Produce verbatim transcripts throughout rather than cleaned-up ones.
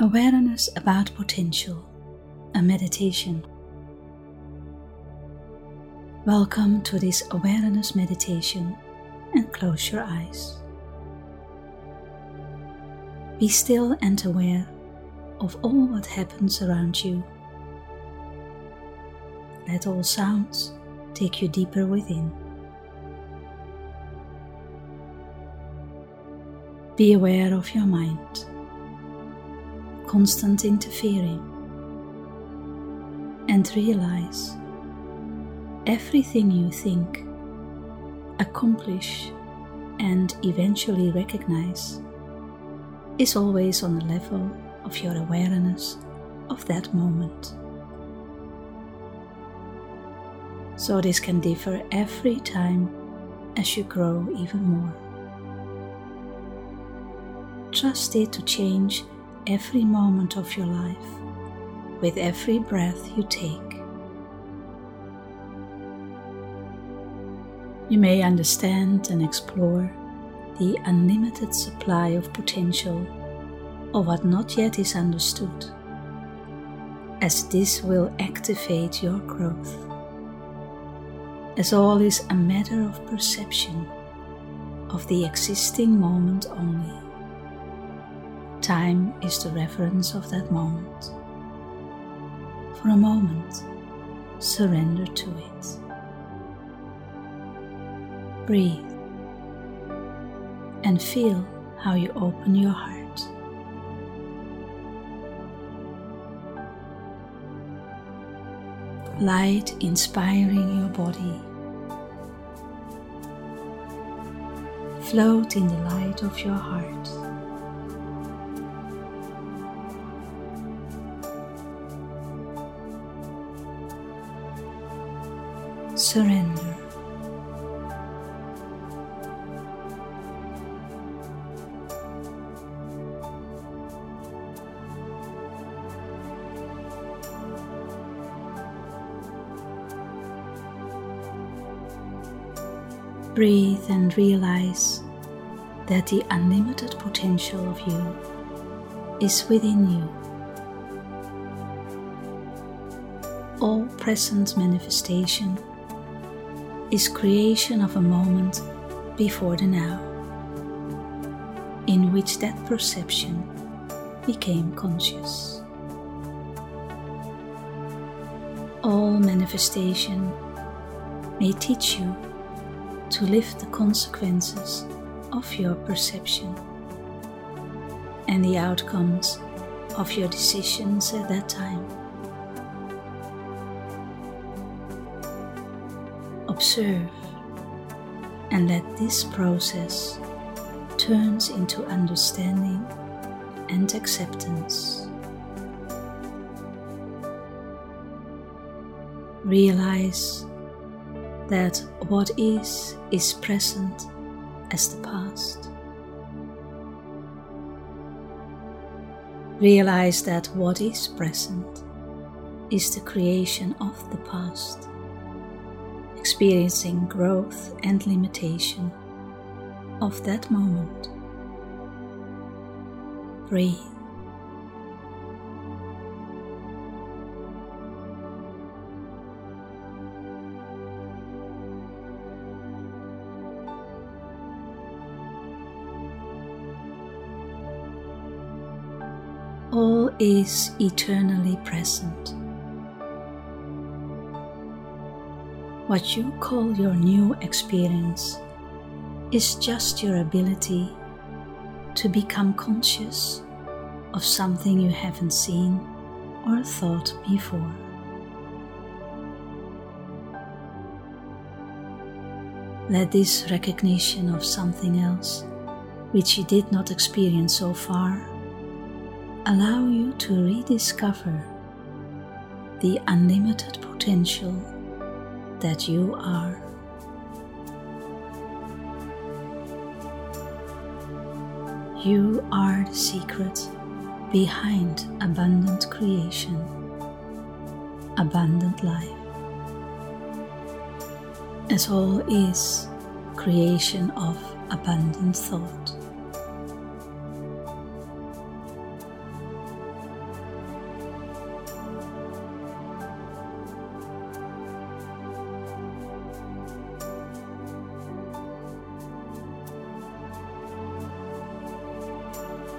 Awareness about potential, a meditation. Welcome to this awareness meditation and close your eyes. Be still and aware of all what happens around you. Let all sounds take you deeper within. Be aware of your mind, constant interfering, and realize everything you think, accomplish, and eventually recognize is always on the level of your awareness of that moment. So this can differ every time as you grow even more. Trust it to change every moment of your life with every breath you take. You may understand and explore the unlimited supply of potential of what not yet is understood, as this will activate your growth, as all is a matter of perception of the existing moment only. Time is the reference of that moment. For a moment, surrender to it. Breathe and feel how you open your heart. Light inspiring your body. Float in the light of your heart. Surrender. Breathe and realize that the unlimited potential of you is within you. All present manifestation is creation of a moment before the now, in which that perception became conscious. All manifestation may teach you to lift the consequences of your perception and the outcomes of your decisions at that time. Observe and let this process turns into understanding and acceptance. Realize that what is is present as the past. Realize that what is present is the creation of the past, experiencing growth and limitation of that moment. Breathe. All is eternally present. What you call your new experience is just your ability to become conscious of something you haven't seen or thought before. Let this recognition of something else, which you did not experience so far, allow you to rediscover the unlimited potential that you are. You are the secret behind abundant creation, abundant life. As all is creation of abundant thought.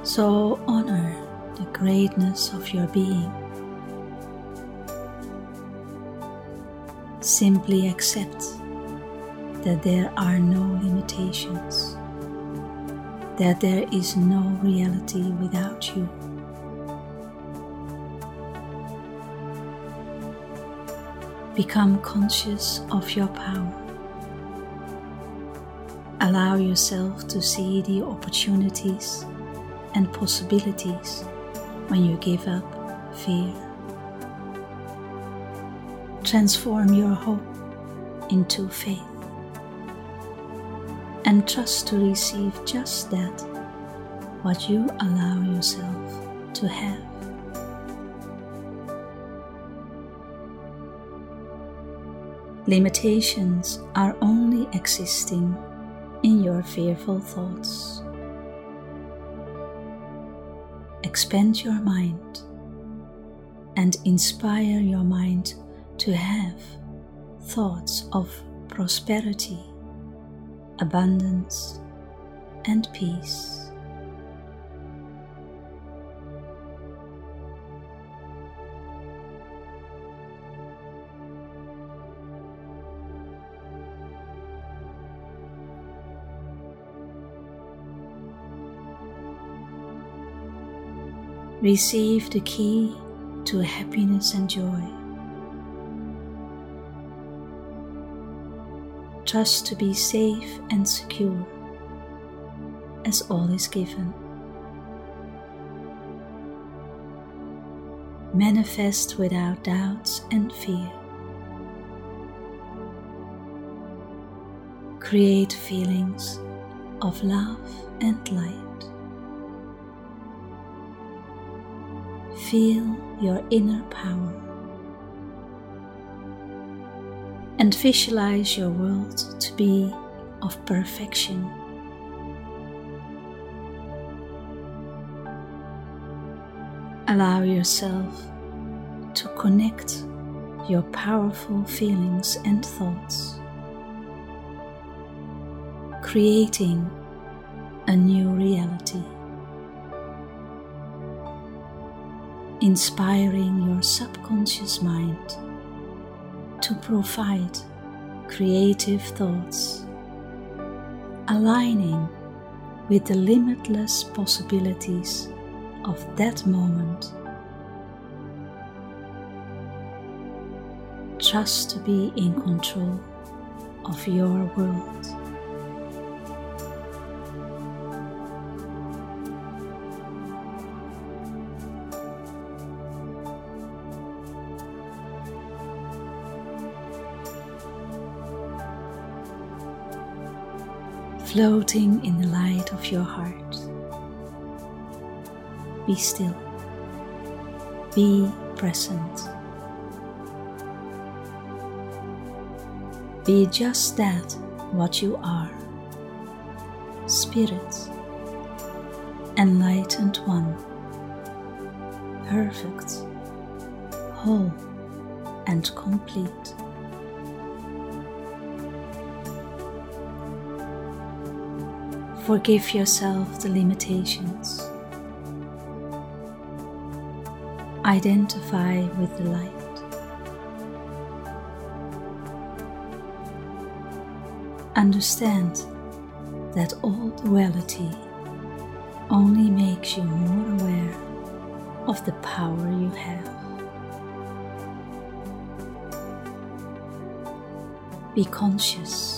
So honor the greatness of your being. Simply accept that there are no limitations, that there is no reality without you. Become conscious of your power. Allow yourself to see the opportunities and possibilities when you give up fear. Transform your hope into faith and trust to receive just that, what you allow yourself to have. Limitations are only existing in your fearful thoughts. Expand your mind and inspire your mind to have thoughts of prosperity, abundance, and peace. Receive the key to happiness and joy. Trust to be safe and secure, as all is given. Manifest without doubts and fear. Create feelings of love and light. Feel your inner power and visualize your world to be of perfection. Allow yourself to connect your powerful feelings and thoughts, creating a new reality. Inspiring your subconscious mind to provide creative thoughts, aligning with the limitless possibilities of that moment. Trust to be in control of your world. Floating in the light of your heart. Be still. Be present. Be just that what you are. Spirit, enlightened one, perfect, whole and complete. Forgive yourself the limitations. Identify with the light. Understand that all duality only makes you more aware of the power you have. Be conscious.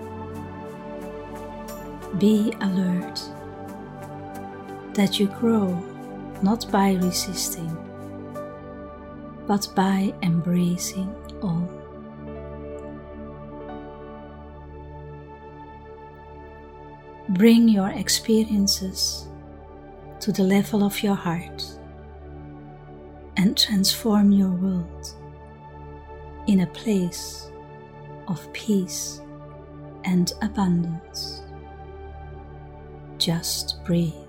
Be alert that you grow not by resisting, but by embracing all. Bring your experiences to the level of your heart and transform your world in a place of peace and abundance. Just breathe.